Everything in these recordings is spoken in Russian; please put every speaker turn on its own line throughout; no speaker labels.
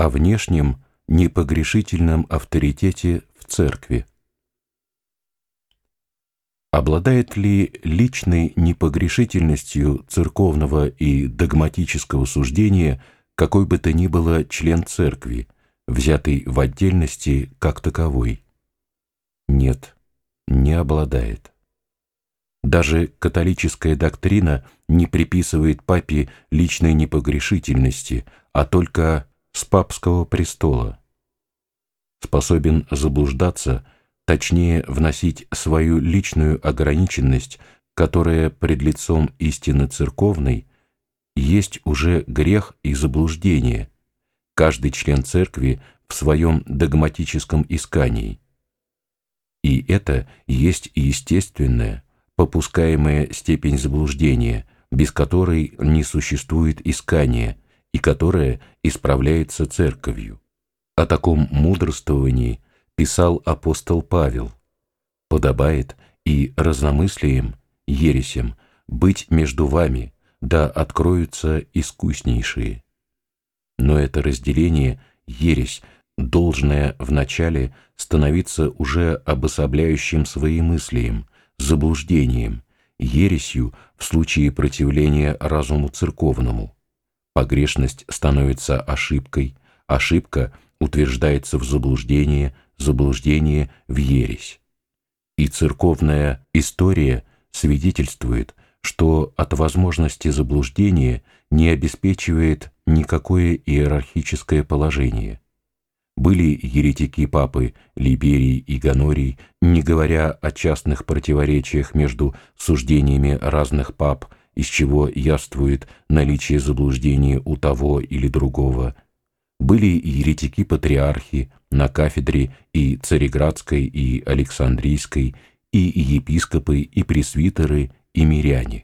о внешнем непогрешительном авторитете в церкви. Обладает ли личной непогрешительностью церковного и догматического суждения какой бы то ни было член церкви, взятый в отдельности как таковой? Нет, не обладает. Даже католическая доктрина не приписывает папе личной непогрешительности, а только с папского престола. Способен заблуждаться, точнее вносить свою личную ограниченность, которая пред лицом истины церковной есть уже грех и заблуждение, каждый член церкви в своем догматическом искании. И это есть естественная, попускаемая степень заблуждения, без которой не существует искания и которая исправляется церковью. О таком мудрствовании писал апостол Павел: «Подобает и разномыслием, ересям, быть между вами, да откроются искуснейшие». Но это разделение, ересь, должное вначале становиться уже обособляющим своемыслием, заблуждением, ересью в случае противления разуму церковному. Погрешность становится ошибкой, ошибка утверждается в заблуждение, заблуждение в ересь. И церковная история свидетельствует, что от возможности заблуждения не обеспечивает никакое иерархическое положение. Были еретики-папы Либерий и Гонорий, не говоря о частных противоречиях между суждениями разных пап, из чего явствует наличие заблуждения у того или другого. Были еретики-патриархи на кафедре и Цареградской, и Александрийской, и епископы, и пресвитеры, и миряне.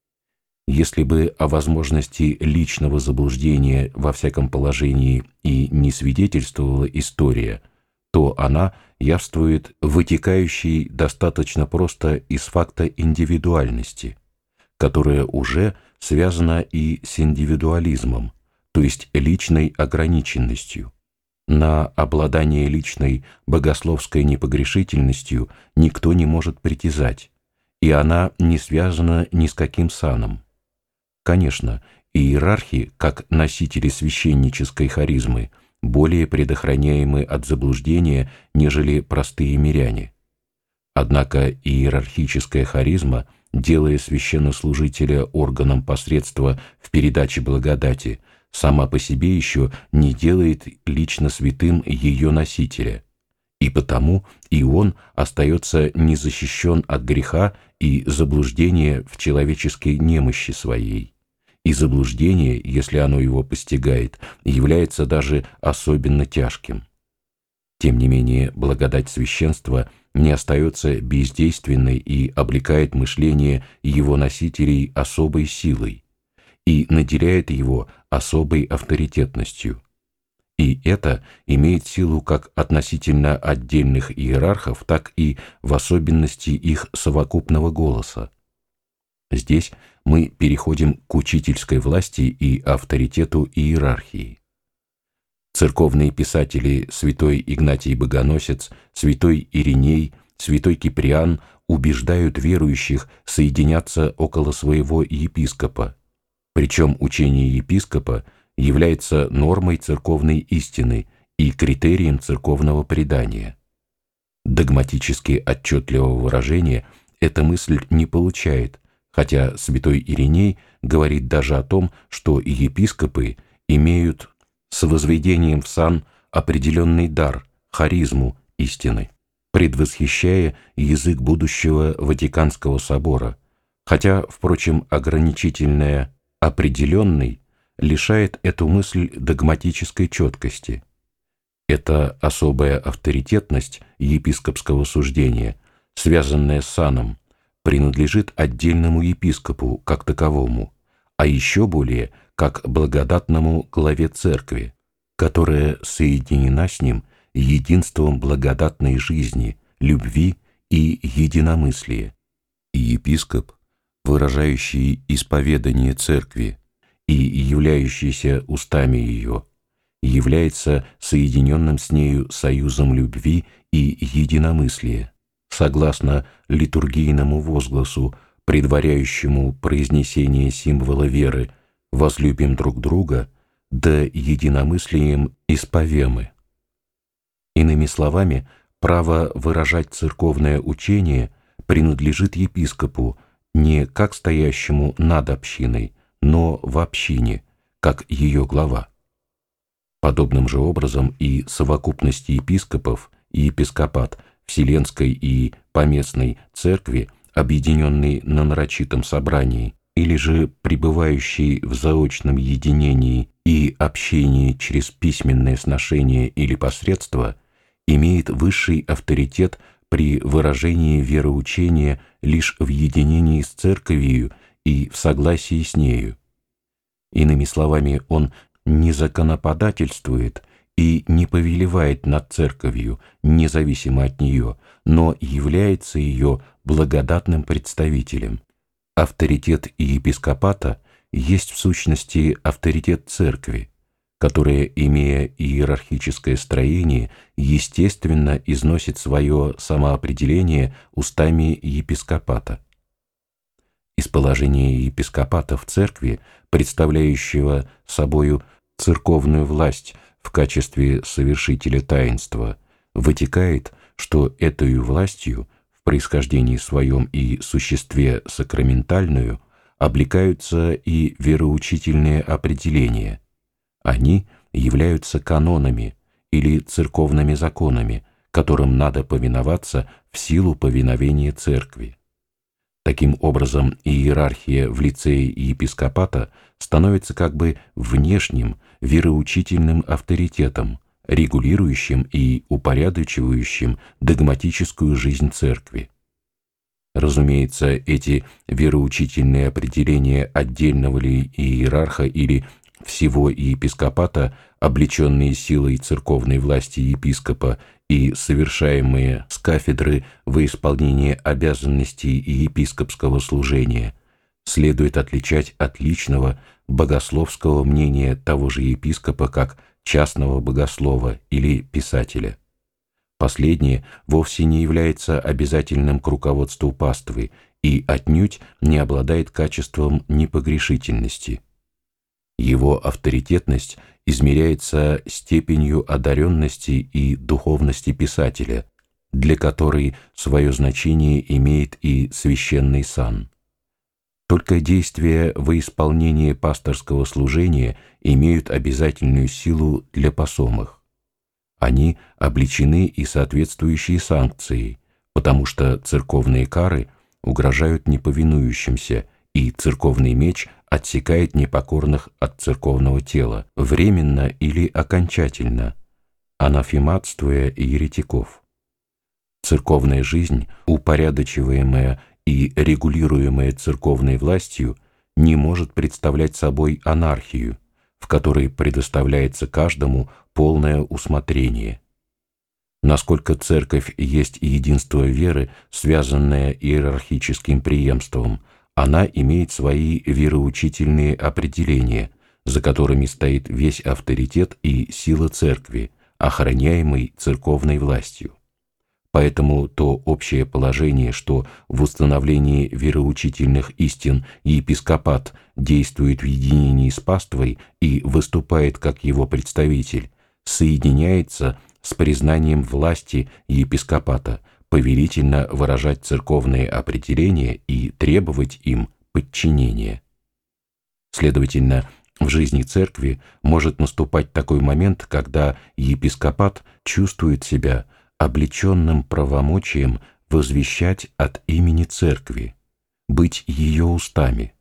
Если бы о возможности личного заблуждения во всяком положении и не свидетельствовала история, то она явствует вытекающей достаточно просто из факта индивидуальности, которая уже связана и с индивидуализмом, то есть личной ограниченностью. На обладание личной богословской непогрешительностью никто не может притязать, и она не связана ни с каким саном. Конечно, иерархи, как носители священнической харизмы, более предохраняемы от заблуждения, нежели простые миряне. Однако иерархическая харизма, делая священнослужителя органом посредства в передаче благодати, сама по себе еще не делает лично святым ее носителя, и потому и он остается незащищен от греха и заблуждения в человеческой немощи своей. И заблуждение, если оно его постигает, является даже особенно тяжким. Тем не менее, благодать священства не остается бездейственной и облекает мышление его носителей особой силой и наделяет его особой авторитетностью. И это имеет силу как относительно отдельных иерархов, так и в особенности их совокупного голоса. Здесь мы переходим к учительской власти и авторитету иерархии. Церковные писатели святой Игнатий Богоносец, святой Ириней, святой Киприан убеждают верующих соединяться около своего епископа, причем учение епископа является нормой церковной истины и критерием церковного предания. Догматически отчетливого выражения эта мысль не получает, хотя святой Ириней говорит даже о том, что епископы имеют с возведением в сан определенный дар, харизму истины, предвосхищая язык будущего Ватиканского собора, хотя, впрочем, ограничительное «определенный» лишает эту мысль догматической четкости. Эта особая авторитетность епископского суждения, связанная с саном, принадлежит отдельному епископу как таковому, а еще более как благодатному главе церкви, которая соединена с ним единством благодатной жизни, любви и единомыслия. И епископ, выражающий исповедание церкви и являющийся устами ее, является соединенным с нею союзом любви и единомыслия, согласно литургийному возгласу, предваряющему произнесение символа веры «возлюбим друг друга», да единомыслием исповемы. Иными словами, право выражать церковное учение принадлежит епископу не как стоящему над общиной, но в общине, как ее глава. Подобным же образом и совокупность епископов и епископат Вселенской и Поместной Церкви, объединенный на нарочитом собрании, или же пребывающий в заочном единении и общении через письменное сношение или посредство, имеет высший авторитет при выражении вероучения лишь в единении с Церковью и в согласии с нею. Иными словами, он не законоподательствует и не повелевает над Церковью, независимо от нее, но является ее благодатным представителем. Авторитет епископата есть в сущности авторитет Церкви, которая, имея иерархическое строение, естественно износит свое самоопределение устами епископата. Из положения епископата в Церкви, представляющего собою церковную власть в качестве совершителя таинства, вытекает, что этой властью в происхождении своем и существе сакраментальную облекаются и вероучительные определения. Они являются канонами или церковными законами, которым надо повиноваться в силу повиновения Церкви. Таким образом, иерархия в лице епископата становится как бы внешним вероучительным авторитетом, регулирующим и упорядочивающим догматическую жизнь Церкви. Разумеется, эти вероучительные определения отдельного ли иерарха или всего епископата, облеченные силой церковной власти епископа и совершаемые с кафедры во исполнение обязанностей епископского служения, следует отличать от личного богословского мнения того же епископа как частного богослова или писателя. Последнее вовсе не является обязательным к руководству паствы и отнюдь не обладает качеством непогрешительности. Его авторитетность измеряется степенью одаренности и духовности писателя, для которой свое значение имеет и священный сан. Только действия во исполнении пасторского служения имеют обязательную силу для посомых. Они облечены и соответствующей санкцией, потому что церковные кары угрожают неповинующимся, и церковный меч отсекает непокорных от церковного тела, временно или окончательно, анафематствуя еретиков. Церковная жизнь, упорядочиваемая и регулируемая церковной властью, не может представлять собой анархию, в которой предоставляется каждому полное усмотрение. Насколько Церковь есть единство веры, связанное иерархическим преемством, она имеет свои вероучительные определения, за которыми стоит весь авторитет и сила Церкви, охраняемой церковной властью. Поэтому то общее положение, что в установлении вероучительных истин епископат действует в единении с паствой и выступает как его представитель, соединяется с признанием власти епископата, повелительно выражать церковные определения и требовать им подчинения. Следовательно, в жизни Церкви может наступать такой момент, когда епископат чувствует себя облеченным правомочием возвещать от имени Церкви, быть ее устами.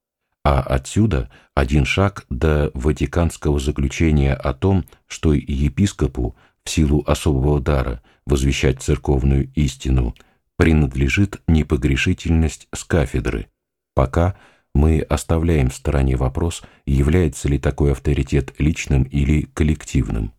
А отсюда один шаг до ватиканского заключения о том, что епископу в силу особого дара возвещать церковную истину принадлежит непогрешительность с кафедры. Пока мы оставляем в стороне вопрос, является ли такой авторитет личным или коллективным.